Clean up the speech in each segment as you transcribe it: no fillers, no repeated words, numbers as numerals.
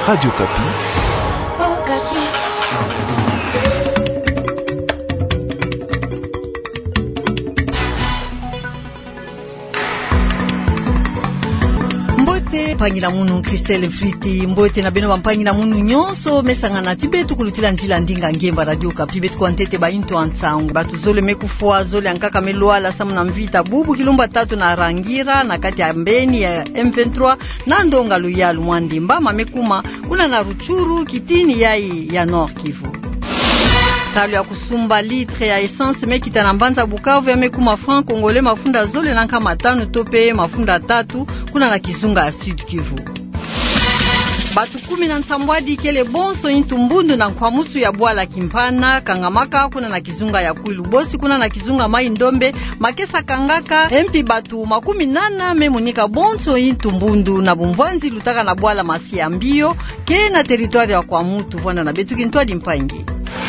Radio Kapi. Mpangi na munu Christelle Friti mbote na beno bampangi na munu nyonso mesangana tibetu kulutila ntila ndinga ngemba Radio Kapi betu kwa ntete ba into ansangu batu zole mekufua zole ankaka meloala samu na mvita bubu kilumba 3 na rangira na kati ya mbeni ya M23 na ndonga luyalu mwandimba mamekuma kuna na Ruchuru kitini yai ya Nord Kivu. Talo ya kusumba litre ya essence mekita na Mbanza Bukavu ya mekuma franc congolais mafunda zole na nkama 5 tope mafunda 3 kuna na Kizunga ya Sud Kivu. Batu 10 na nsambwadi kele bonso intumbundu na nkwamusu ya Bwala Kimpana Kangamaka kuna na Kizunga ya Kwilu Bosi kuna na Kizunga Mai Ndombe Makesa Kangaka MP batu 18 memunika bonso intumbundu na Bumvanzi lutaka na Bwala Masia Mbio ke na territoire ya kwa mutu vwana na betu kintwadi mpangi.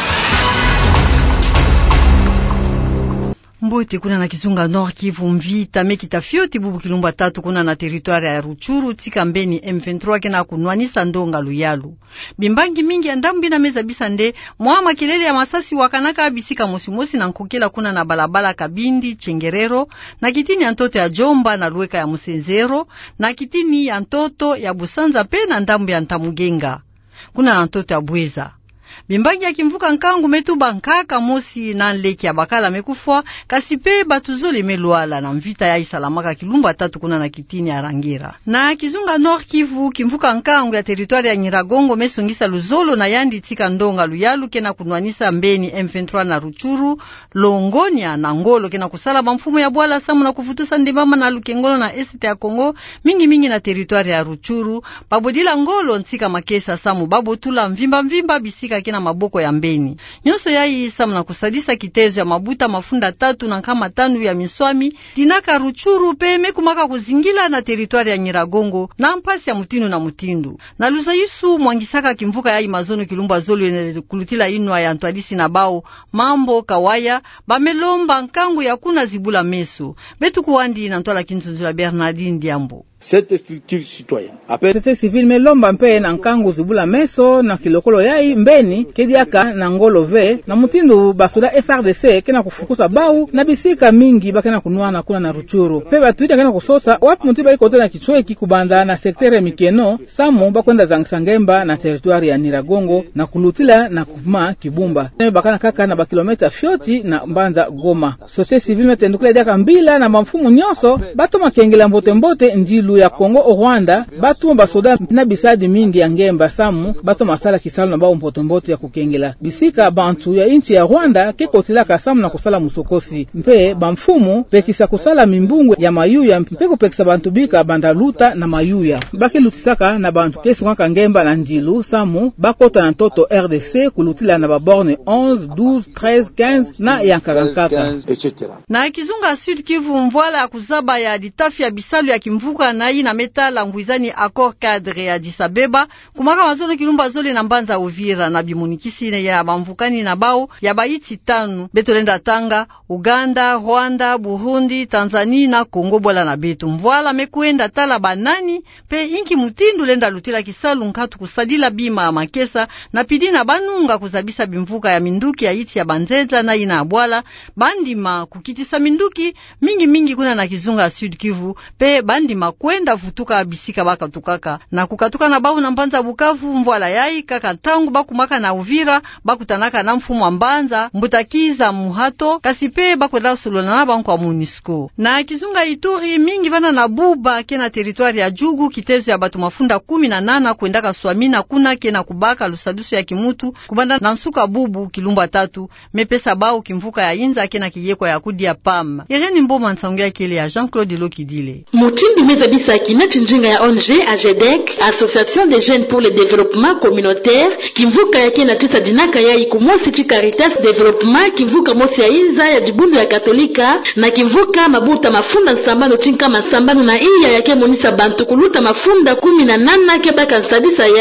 Mbote kuna na Kizunga Nord Kivu mvita mekita fioti bubu kilumba 3 kuna na territoire ya Ruchuru tika mbeni M23 kena kunwanisa ndonga luyalu. Bimbangi mingi ya ndambi na meza bisande mwama kilele ya masasi wakanaka abisika mosimosi na nkokela kuna na balabala Kabindi Chengerero na kitini ya ntoto ya Jomba na Lueka ya Musenzero na kitini ya ntoto ya Busanza pe na ndambi ya Ntamugenga kuna na ntoto ya Bweza. Bimbangi ya kimvuka nkangu metuba nkaka mosi na nleki ya bakala mekufwa kasipe batuzole meluala na mvita ya isalamaka kilumba 3 kuna na kitini ya Rangira. Na Kizunga Nord Kivu kimvuka nkangu ya territoire ya Nyiragongo mesongisa luzolo na yandi tika ndonga luyalu kena kunwanisa mbeni M23 na Ruchuru, Longonia na Ngolo kena kusala mfumo ya Bwala samu na kufutusa ndimama na Lukengolo na Este ya Kongo mingi na territoire ya Ruchuru, babodila Ngolo ntika Makesa samu babotula mvimba bisika kena maboko ya mbeni. Nyonso ya isamu na kusadisa kitezo ya mabuta mafunda 3 na nkama 5 ya miswami tinaka Ruchuru pe mekumaka kuzingila na territoire ya Nyiragongo na mpasi ya Mutinu na Mutindu. Na luza yisu mwangisaka kimvuka ya imazono kilumba zolo kulutila inwa ya Ntwadisi na Bao Mambo Kawaya bamelomba nkangu ya kuna zibula meso. Betu kuwandi na Ntwala Kinzunzula Bernardine Diambo. Cette structure citoyenne appelle société civile melomba mpe na nkangu zibula meso na kilokolo yai mbeni kediaka na Ngolo ve na Mutindu basoda FRDC kena kufukusa Bau na bisika mingi bakena kunwana kuna na Ruchuru pe batuita kena kusosa wapi mutiba iko tena kichweki kubanda na sektere Mikeno samu bakwenda Zangisangemba na territoire ya Nyiragongo na kulutila na kuma Kibumba bakana kaka na bakilometa fioti na Mbanza Goma. Société civile metendukula diaka mbila na mfumu nyonso bato makengela mbote ndilu ya Kongo o Rwanda batu basoda na bisadi mingi ya ngemba samu bato masala kisalo na bao mpotombote ya kukengela bisika bantu ya inchi ya Rwanda kekotila kasamu na kusala musokosi mpe bamfumu pekisa kusala mimbungu ya mayuya mpe kupekisa bantu bika bandaluta na mayuya baki lutisaka na bantu kesu kanga ngemba na ndilu samu bakota na ntoto RDC kulutila na baborne 11 12 13 15 na ya 44 etc. Na Kizunga Sud Kivu mvwala kuzaba ya ditafi ya bisalu ya kimvuka na na metala ngwizani accord cadre ya Addis Abeba kumaka mazono kilumba zole na Mbanza Uvira na bimunikisi ya bamvukani na Bao ya baiti 5 betolenda Tanga, Uganda, Rwanda, Burundi, Tanzania na Kongo bola na betu mvwala mekuenda tala banani pe inki Mutindu lenda lutila kisalu nkatu kusadila bima ya Makesa na pidina banunga kuzabisa bimvuka ya minduki ya iti ya Banzeza na ina Bwala bandima kukitisa minduki mingi kuna na Kizunga Sud Kivu pe bandima kwenda futuka bisika baka tukaka na kukatuka na Bau na Mbanza Bukavu mvwala yai kaka tangu bakumaka na Uvira bakutanaka na mfumu wa Mbanza mbutakiza muhato kasipe bakwenda solona na banku wa MONUSCO. Na Kizunga Ituri mingi vana na Buba kena territoire ya Jugu kitezo ya batu mafunda 18 kwendaka Swamina kuna kena kubaka lusadusu ya kimutu kubanda na nsuka bubu kilumba 3 mepesa Bau kimvuka ya Inza kena kiyekwa ya kudia PAM. Irene Mboma nsangea kele ya Jean-Claude Lokidile. Mutindu mezabisa kinati njinga ya ONG AGEDEC Association des jeunes pour le développement communautaire kimvuka yake na tisa dinaka ya ikumosi chi Caritas Development kimvuka mosi ya Inza ya Jibundu ya Katolika na kimvuka mabuta mafunda nsambano chinka masambano na iya yake monisa bantu kuluta mafunda 18 kebaka nsadisa yai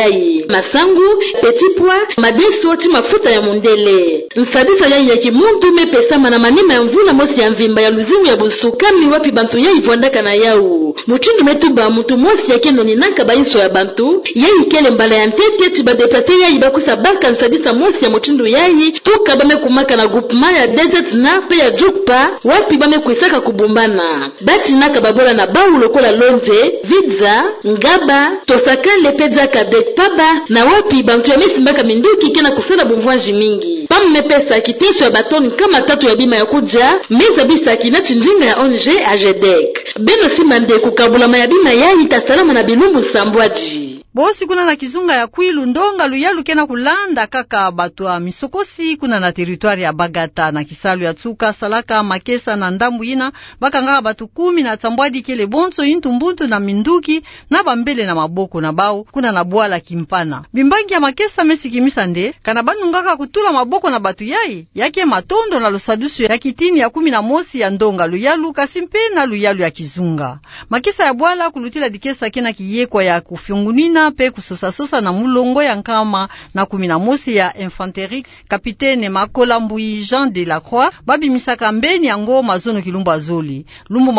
masangu, petit pois, madeso ti mafuta ya mundele. Nsabisa yai ya kimuntu mepesama na manima ya mvula mosi ya mvimba ya luzingu ya busukami wapi bantu yai vuandaka na yau. Muchindu metuba mutu mosi ya keno ninaka baiso ya bantu, yai kele mbala ya ntete tiba deplase yai bakusa baka nsabisa mosi ya muchindu yai, tuka bame kumaka na groupement ya desert na pe ya jukpa, wapi bame kuisaka kubumbana. Bati naka babola na bau lokola lonje, vidza, ngaba, tosaka lepeja kadek paba, na wapi bantu ya mesi mbaka minduki kena kusala bumvuanji mingi. Pamme pesa kitesho ya batoni kama tatu ya bima ya kuja, meza bisa kinati njinga ya ONG AGEDEC. Beno simande kukabula mayabima ya itasalama na bilumbu sambwaji. Bosi kuna na kizunga ya Kwilu Ndonga Luyalu kena kulanda kaka batu wa Misokosi kuna na teritwari ya Bagata na Kisalu ya Tsuka Salaka Makesa na Ndambu ina baka ngaka batu 10 na Tsambwadi kele Bonso Intumbuntu na Minduki na Bambele na Maboko na Bao kuna na Bwala Kimpana. Bimbangi ya Makesa mesi kimisande kana banu ngaka kutula Maboko na batu yake Matondo na Lusadusu ya kitini ya 11 ya Ndonga Luyalu Kasimpe na Luyalu ya Kizunga. Makesa ya Bwala kulutila dikesa kena kiyekwa ya kufyungunina pe kusosa na mulongo ya nkama na 11 ya infanterie kapitene Makola Mbui Jean de la Croix babi misaka mbeni yango mazono kilumba zoli lumbu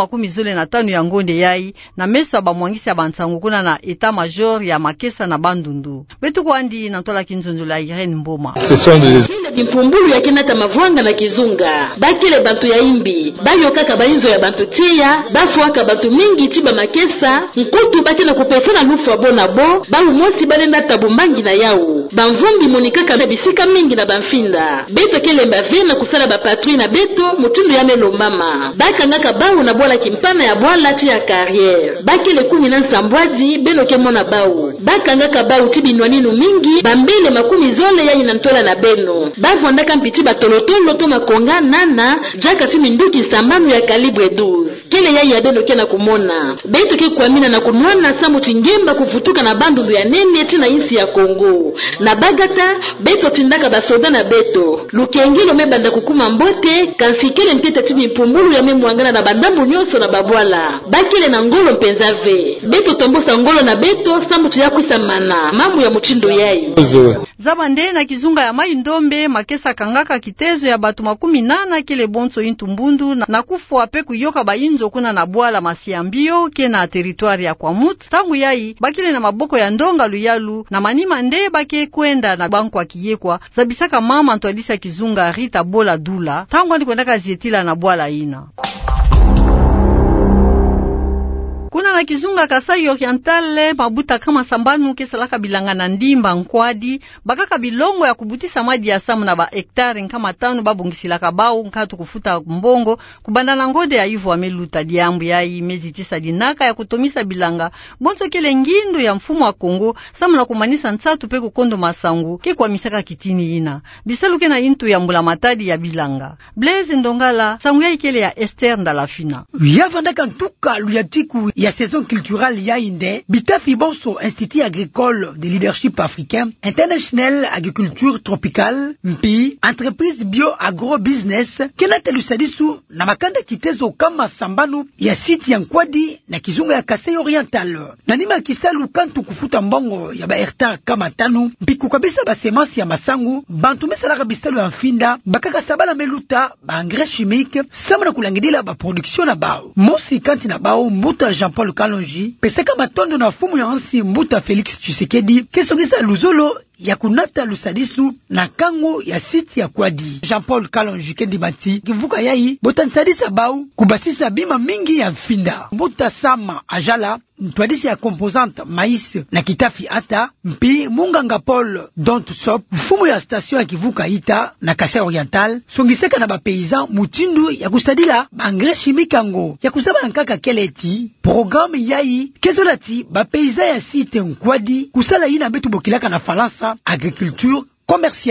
15 ya ngonde yai na mesa ba mwangisi ya bansango kuna na etat major ya Makesa na Bandundu betu kwandi na tola kinzonzo la Irene Mboma Bimpumbulu ya kinata mavwanga na Kizunga bakile bantu ya imbi bayo kaka bainzo ya bantu tia bafuaka bantu mingi tiba Makesa nkutu bakina kupesana lufu abona bo bangu mosi balenda tabumbangi na yau banvumbi monikaka na bisika mingi na banfinda beto kelemba vena kusala ba patrouille na beto mutundu ya melo mama baka ngaka bangu na Bwala Kimpana ya Bwala ti ya carrière bakile 10 na Nsambwaji beno kemona bau baka ngaka bau tibinwaninu mingi bambele 10 zole ya inantola na beno bavondaka mpiti batolotolo to makonga nana jaka ti minduki sambanu ya calibre 12 kele ya beno kena kumona beto ke kuamina na kunwana samu tingemba kufutuka na Bandundu ya nene tina isi ya Kongo na Bagata beto tindaka basoda na beto lukengilo mebanda kukuma mbote kansikele ntete tibi mpumbulu ya memwangana na bandambu nyoso na babwala bakile na ngolo mpenzave beto tombosa ngolo na beto sambuti ya kuisamana mamu ya muchindo yai Zabande na Kizunga ya Mai Ndombe Makesa kangaka kitezo ya batu 18 kele Bonso Intumbundu na kufu ape kuyoka bayinzo kuna na Bwala Masiambio kena teritwari ya Kwamut tangu yai bakile na Maboko ya Ndonga Luyalu na manima nde bake kwenda na banku wa kiyekwa zabisaka mama ntwadisa Kizunga Rita Bola Dula tangu alikwendaka zietila na Bwala ina kuna na Kizunga Kasai Orientale mabuta kama sambanu kesalaka bilanga na ndimba nkwadi bakaka bilongo ya kubutisa madi ya samu na ba hektare nkama 5 babungisilaka bau nkatu kufuta mbongo kubandana ngode ya Ivo ameluta diambu ya mezi 9 dinaka ya kutomisa bilanga bonso kele ngindu ya mfumo wa Kongo samu na kumanisa nsatu pe kukondo masangu ke kwa misaka kitini ina bisaluke na intu ya mbula matadi ya bilanga Blaise Ndongala sangu ya ikele ya Esther Ndalafina yavandaka ntuka luyatiku ya saison culturelle Yaïndé, Bitafi Bonso, Institut agricole de leadership africain, International Agriculture Tropicale, MPI, Entreprise Bio-Agro-Business, Kenate Lusadisu, na makanda kitezo kama sambanu ya siti ya Nkwadi na Kizunga ya Kasai Oriental. Nanima Kisalu kantu kufuta mbongo ya ba hectare kama 5, mpiku kabisa ba semence ya masangu, bantu mesalaka bisalu ya mfinda, bakaka sabala meluta, ba engrais chimique, samana kulangidila ba production na bao. Mosi kanti na bao, mbuta Jean-Paul Kalonji, peseka matondo na fumu ya ansi mbuta Felix Tshisekedi, kesongisa luzolo ya kunata Lusadisu na kango ya siti ya Kwadi. Jean-Paul Kalonji kendi mati, kivuka yai, botansadisa bau, kubasisa bima mingi ya mfinda. Mbuta Sama Ajala, ntwadisi ya composante mais na Kitafi ata, mpi Munganga Paul Don't Sop, fumu ya station ya kivuka ita na Kasai Oriental, songiseka na ba paysan mutindu ya kusadila ba engrais chimique ango, ya kusaba nkaka keleti, programme yai, kezolati ba paysan ya site Nkwadi, kusala ina betu bokilaka na Falansa, agriculture commerciale.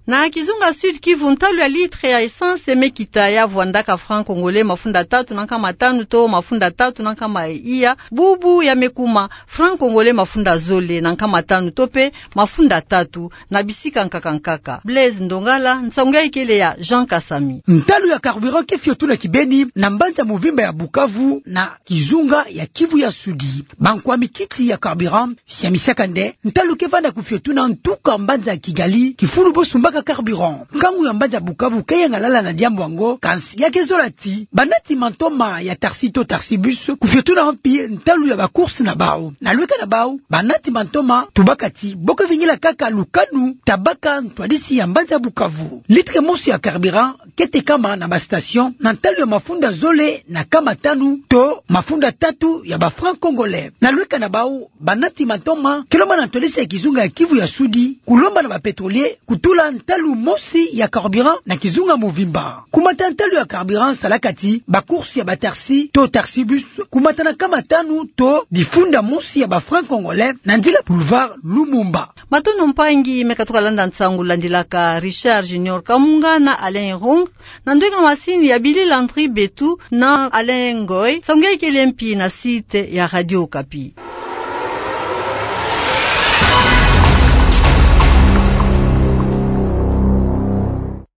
Na Kizunga Sud Kivu ntalu ya litre ya essence mekita ya vwandaka franc congolais mafunda 3 na kama 5 to mafunda 3 na kama iya bubu ya mekuma franc congolais mafunda zole na kama 5 tope mafunda 3 na bisika nkaka. Blaise Ndongala nsonga ikele ya Jean Kasami. Ntalu ya carburant kefio tuna Kibeni na mbanza muvimba ya Bukavu na Kizunga ya Kivu ya Sudi. Bankwa mikiti ya carburant Shamisakande ntalu kevanda kufio tuna ntuka mbanza ya Kigali kifuru bosumbaka carburant. Kangu ya mbanza Bukavu kaya ngalala na diambo wango kansi ya kezolati. Banati mantoma ya Tarsito Tarsibus kufio tuna hampi ntalu ya bakursi na bao. Na lueka na bao banati mantoma tubakati boka vingila kaka lukanu tabaka ntwadisi ya mbanza Bukavu. Litre mosi ya carburant kete kama na bastation na ntalu ya mafunda zole na kama 5 to mafunda 3 ya ba franc congolais. Na lueka na bao banati mantoma kilomba na ntolisi ya Kizunga ya Kivu ya Sudi kulomba na ba petrolier kutula ntalu mosi ya carburant na Kizunga Muvimba. Kumata ntalu ya carburant salakati ba course ya ba Tarsi to Tarsibus kumata na kama 5 to difunda mosi ya ba franc congolais na ndila boulevard Lumumba. Matono mpangi mekatoka landa nsangu landilaka Richard Junior Kamunga na Alain Rong na ndweka masini ya Billy Landry Betu na Alain Ngoy songe kelempi na site ya Radio Okapi.